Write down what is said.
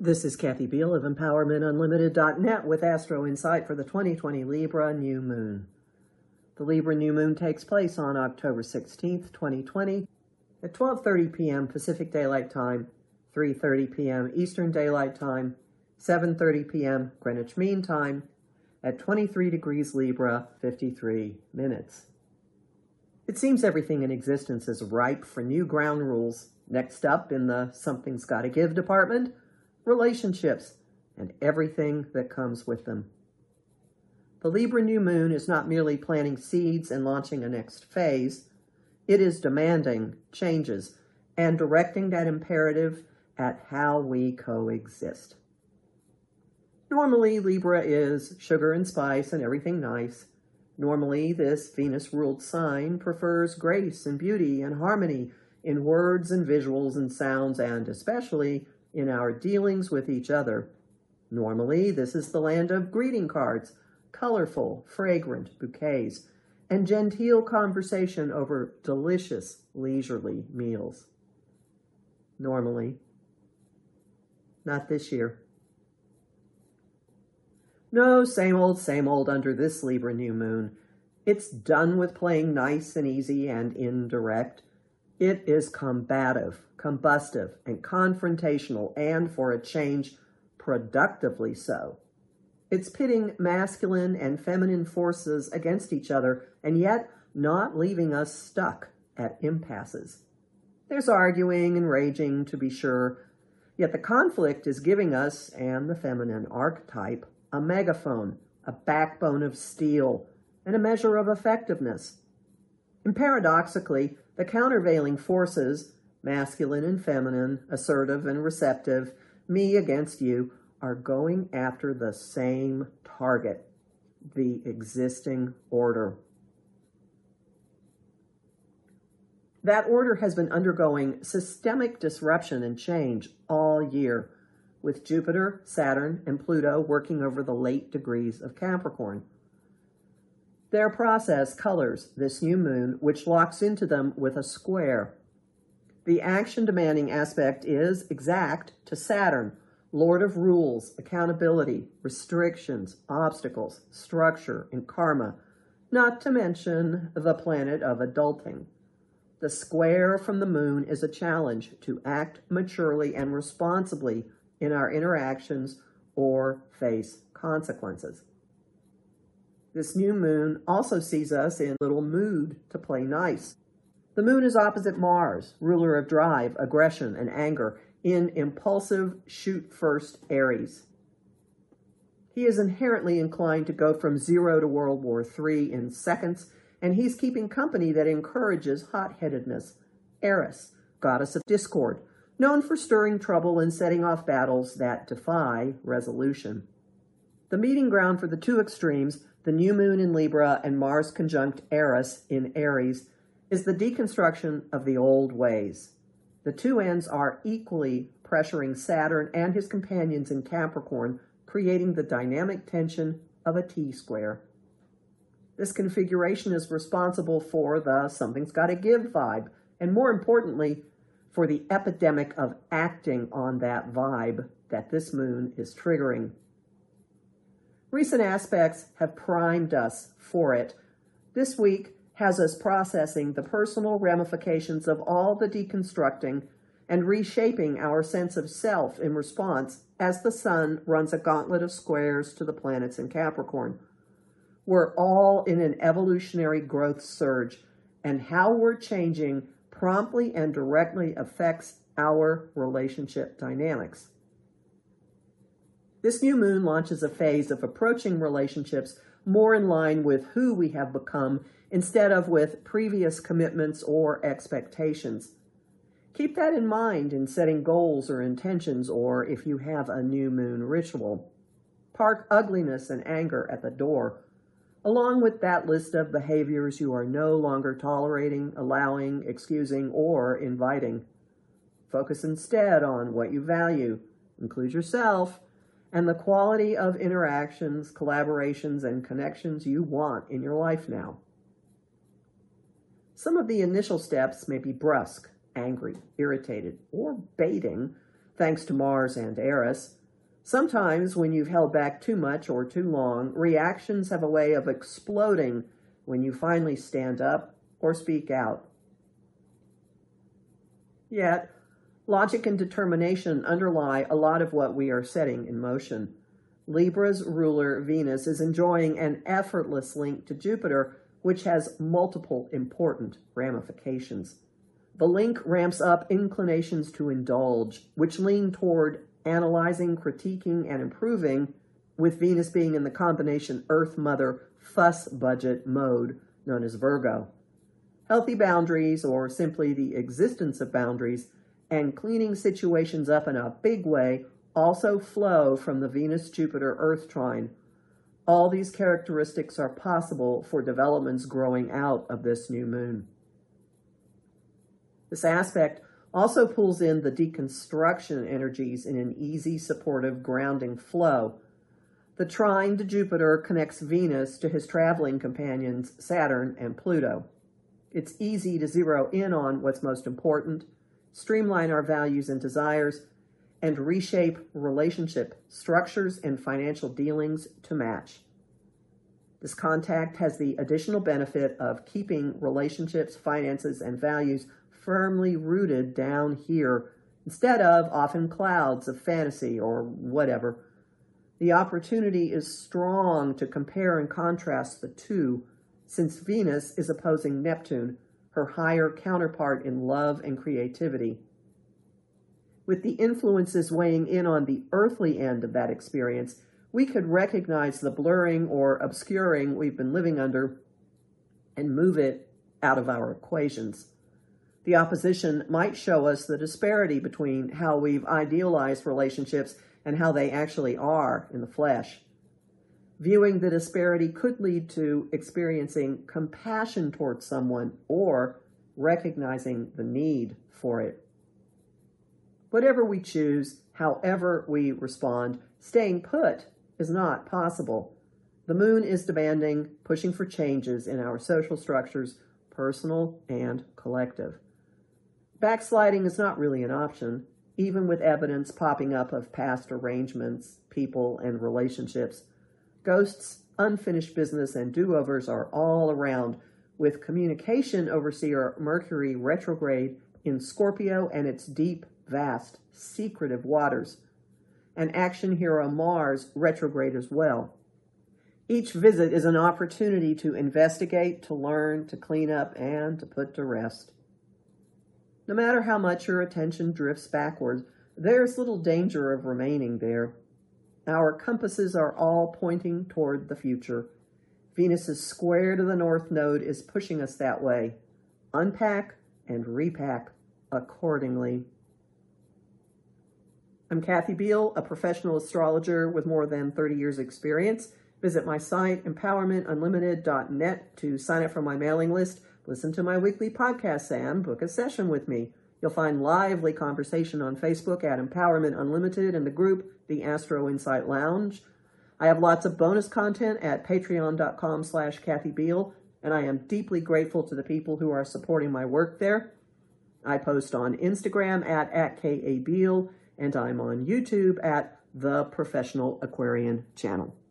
This is Kathy Beal of EmpowermentUnlimited.net with Astro Insight for the 2020 Libra New Moon. The Libra New Moon takes place on October 16th, 2020 at 12:30 p.m. Pacific Daylight Time, 3:30 p.m. Eastern Daylight Time, 7:30 p.m. Greenwich Mean Time at 23 degrees Libra, 53 minutes. It seems everything in existence is ripe for new ground rules. Next up in the Something's Gotta Give department, relationships and everything that comes with them. The Libra New Moon is not merely planting seeds and launching a next phase. It is demanding changes and directing that imperative at how we coexist. Normally, Libra is sugar and spice and everything nice. Normally, this Venus-ruled sign prefers grace and beauty and harmony in words and visuals and sounds, and especially in our dealings with each other. Normally, this is the land of greeting cards, colorful, fragrant bouquets, and genteel conversation over delicious, leisurely meals. Normally. Not this year. No, same old under this Libra New Moon. It's done with playing nice and easy and indirect. It is combative, combustive, and confrontational, and for a change, productively so. It's pitting masculine and feminine forces against each other, and yet not leaving us stuck at impasses. There's arguing and raging, to be sure, yet the conflict is giving us, and the feminine archetype, a megaphone, a backbone of steel, and a measure of effectiveness. And paradoxically, the countervailing forces, masculine and feminine, assertive and receptive, me against you, are going after the same target, the existing order. That order has been undergoing systemic disruption and change all year, with Jupiter, Saturn, and Pluto working over the late degrees of Capricorn. Their process colors this new moon, which locks into them with a square. The action-demanding aspect is exact to Saturn, Lord of rules, accountability, restrictions, obstacles, structure, and karma, not to mention the planet of adulting. The square from the moon is a challenge to act maturely and responsibly in our interactions or face consequences. This new moon also sees us in a little mood to play nice. The moon is opposite Mars, ruler of drive, aggression, and anger, in impulsive shoot-first Aries. He is inherently inclined to go from zero to World War III in seconds, and he's keeping company that encourages hot-headedness. Eris, goddess of discord, known for stirring trouble and setting off battles that defy resolution. The meeting ground for the two extremes, the new moon in Libra and Mars conjunct Eris in Aries, is the deconstruction of the old ways. The two ends are equally pressuring Saturn and his companions in Capricorn, creating the dynamic tension of a T-square. This configuration is responsible for the something's gotta give vibe, and more importantly, for the epidemic of acting on that vibe that this moon is triggering. Recent aspects have primed us for it. This week has us processing the personal ramifications of all the deconstructing and reshaping our sense of self in response as the sun runs a gauntlet of squares to the planets in Capricorn. We're all in an evolutionary growth surge, and how we're changing promptly and directly affects our relationship dynamics. This new moon launches a phase of approaching relationships more in line with who we have become instead of with previous commitments or expectations. Keep that in mind in setting goals or intentions, or if you have a new moon ritual. Park ugliness and anger at the door, along with that list of behaviors you are no longer tolerating, allowing, excusing, or inviting. Focus instead on what you value, include yourself, and the quality of interactions, collaborations, and connections you want in your life now. Some of the initial steps may be brusque, angry, irritated, or baiting, thanks to Mars and Eris. Sometimes, when you've held back too much or too long, reactions have a way of exploding when you finally stand up or speak out. Yet, logic and determination underlie a lot of what we are setting in motion. Libra's ruler, Venus, is enjoying an effortless link to Jupiter, which has multiple important ramifications. The link ramps up inclinations to indulge, which lean toward analyzing, critiquing, and improving, with Venus being in the combination Earth Mother fuss budget mode known as Virgo. Healthy boundaries, or simply the existence of boundaries, and cleaning situations up in a big way also flow from the Venus-Jupiter-Earth trine. All these characteristics are possible for developments growing out of this new moon. This aspect also pulls in the deconstruction energies in an easy, supportive, grounding flow. The trine to Jupiter connects Venus to his traveling companions, Saturn and Pluto. It's easy to zero in on what's most important, streamline our values and desires, and reshape relationship structures and financial dealings to match. This contact has the additional benefit of keeping relationships, finances, and values firmly rooted down here instead of off in clouds of fantasy or whatever. The opportunity is strong to compare and contrast the two, since Venus is opposing Neptune, her higher counterpart in love and creativity. With the influences weighing in on the earthly end of that experience, we could recognize the blurring or obscuring we've been living under and move it out of our equations. The opposition might show us the disparity between how we've idealized relationships and how they actually are in the flesh. Viewing the disparity could lead to experiencing compassion towards someone or recognizing the need for it. Whatever we choose, however we respond, staying put is not possible. The moon is demanding, pushing for changes in our social structures, personal and collective. Backsliding is not really an option, even with evidence popping up of past arrangements, people, and relationships. Ghosts, unfinished business, and do-overs are all around, with communication overseer Mercury retrograde in Scorpio and its deep, vast, secretive waters, and action hero Mars retrograde as well. Each visit is an opportunity to investigate, to learn, to clean up, and to put to rest. No matter how much your attention drifts backward, there's little danger of remaining there. Our compasses are all pointing toward the future. Venus's square to the north node is pushing us that way. Unpack and repack accordingly. I'm Kathy Beal, a professional astrologer with more than 30 years' experience. Visit my site, empowermentunlimited.net, to sign up for my mailing list, listen to my weekly podcast, and book a session with me. You'll find lively conversation on Facebook at Empowerment Unlimited and the group, the Astro Insight Lounge. I have lots of bonus content at patreon.com/Kathy Beal, and I am deeply grateful to the people who are supporting my work there. I post on Instagram at @KABeal, and I'm on YouTube at The Professional Aquarian Channel.